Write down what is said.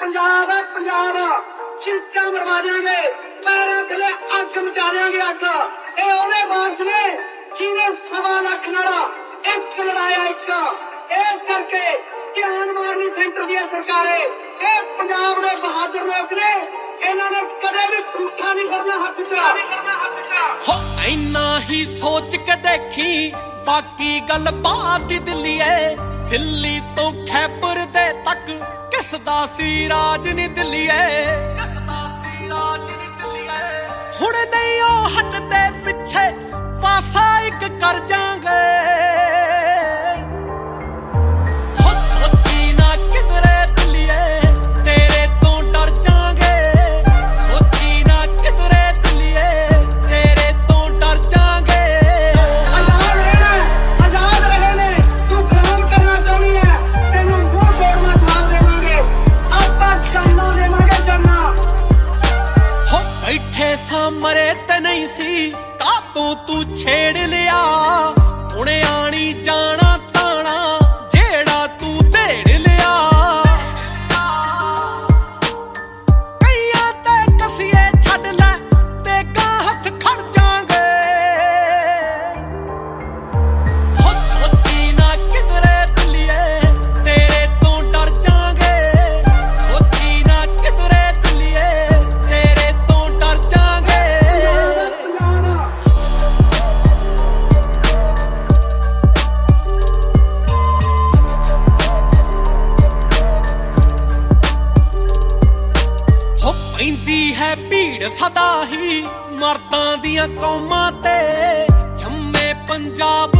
पंजाब है पंजाब चिंचा मरवा देंगे पैरों थले अग मचा देंगे अग ये ओदे वारस ने जिन्हें 1.25 लाख नाला एक लड़ाया एक इस करके ध्यान मारनी सेंटर दी सरकारें ये पंजाब दे बहादुर लोग ने इन्होंने कदे भी झूठा नहीं करना हक च हो इन्ना ही सोच के देखी बाकी गल बात दिल्ली है दिल्ली तो खैबर दे तक किसदा सी राज नी दिल्ली है किसदा सी राज नी दिल्ली है हुण नहीं ओ हटदे पिछे पासा एक कर जांगे मरे ते नहीं सी कातों तू छेड़ लिया हुणे आनी जाना ताना जेड़ा तू देड़ लिया कईयां ते कसिए छड़ लै ते गा हथ खड़ जांगे हो सोची ना किधरे दिलिए तेरे तो डर जांगे सोची ना किधरे दिलिए तेरे तो डर जांगे पैंदी है भीड़ सदा ही मर्दां दियां कौमां ते जम्मे पंजाब